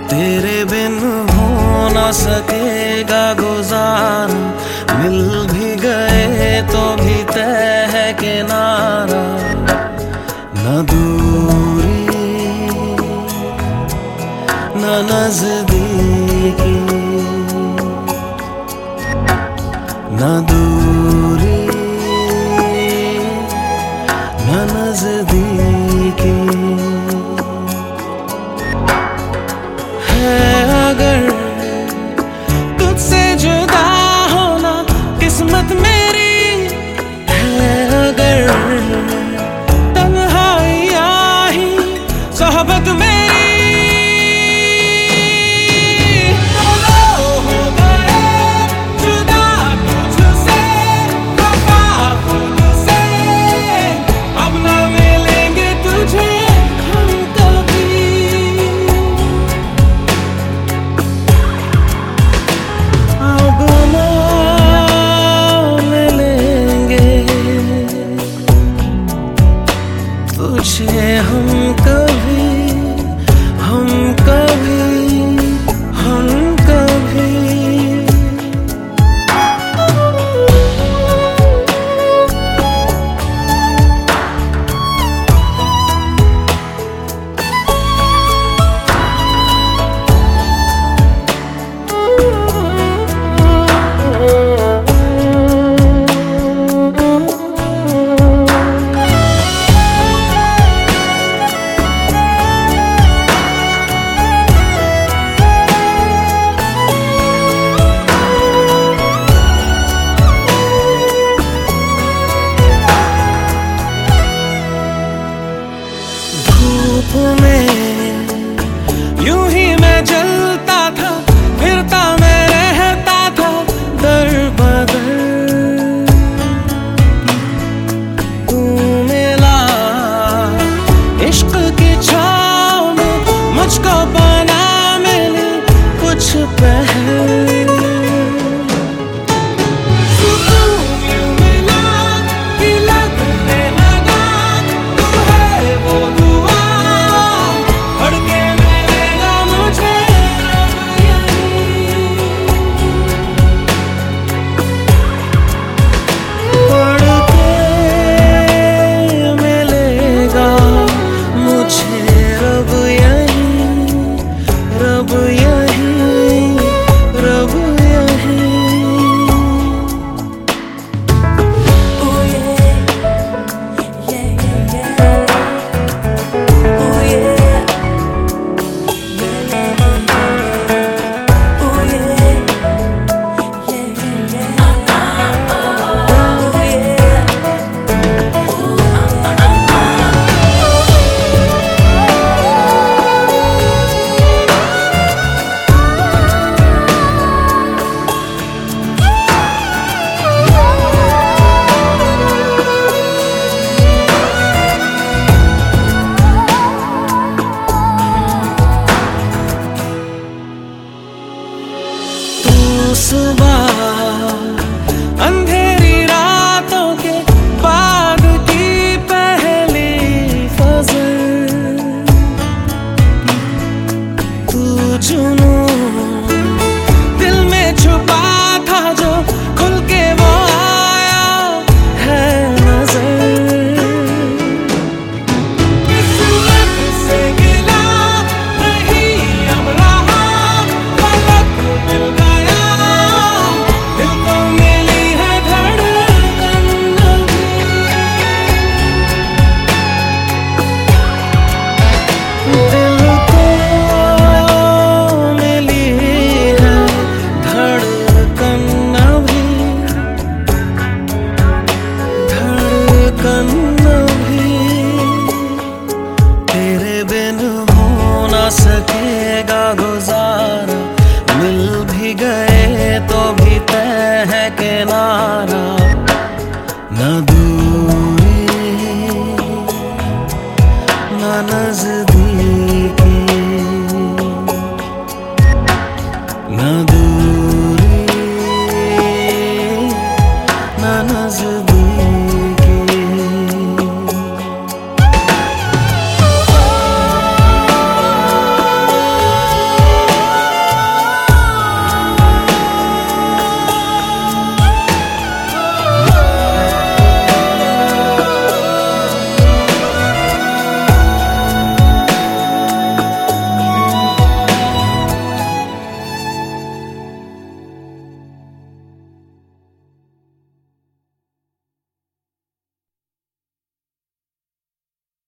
तेरे बिन हो न सकेगा गुजारा, मिल भी गए तो भी तय है किनारा। न दूरी न नजदीकी, न दूरी न नजदीकी है। अगर तुझसे जुदा होना किस्मत मेरी है, अगर तन्हाइयाँ ही सोहबत मेरी। तुझे हम कभी, हम कभी, हम कभी। में यूं ही मैं जलता था, फिरता मैं रहता था दर बदर। तू मिला इश्क की छाँव में, मुझको बना मैंने कुछ पहल। सुबह अंधेरी रातों के बाद की पहली फजर, तू